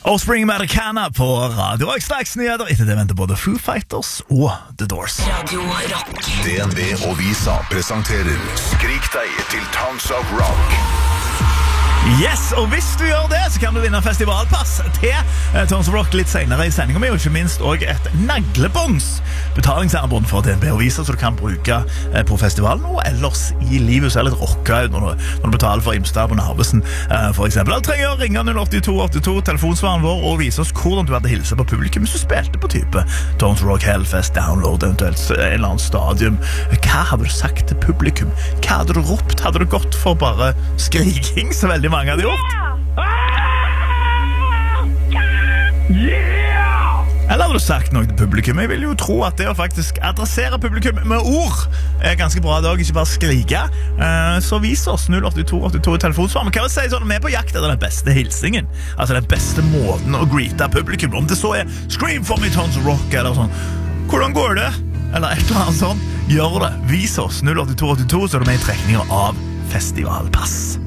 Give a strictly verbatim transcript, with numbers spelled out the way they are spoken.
Offspring Americana på Radio Rock. Straks nyheter. Etter det venter både Foo Fighters og The Doors. Radio Rock. D N B og Visa presenterer Skrik deg til Towns of Rock. Yes, og hvis du gjør det, så kan du vinne festivalpass til eh, Towns of Rock litt senere i sendingen, men jo ikke minst også et naglebånds betalingsarbånd for D N B og Visa, så du kan bruke eh, på festivalen og ellers i livet, så er litt rocka ut når du, når du betaler for Imstad på Narvesen, eh, for eksempel. Da trenger du å ringe null åtte to åtte to, telefonsvaren vår, og vise oss hvordan du hadde hilse på publikum hvis du spilte på type Towns of Rock, Hellfest, Download, eventuelt en eller annen stadium. Hva hadde du sagt til publikum? Hva hadde du ropt? Hadde du gått for bare skriking, så veldig mange hadde gjort? Eller hadde du sagt noe til publikum? Jeg vil jo tro at det å faktisk adressere publikum med ord er ganske bra i dag, ikke bare skrike. Så vis oss null åtte to åtte to i telefonsvar. Men hva vil si sånn, vi er på jakt etter den beste hilsingen, altså den beste måten å greete publikum. Om det så er Scream for me Towns of Rock eller sånn, hvordan går det? Eller et eller annet sånn, gjør det. Vis oss null åtte to åtte to, så er du med i trekninger av festivalpass.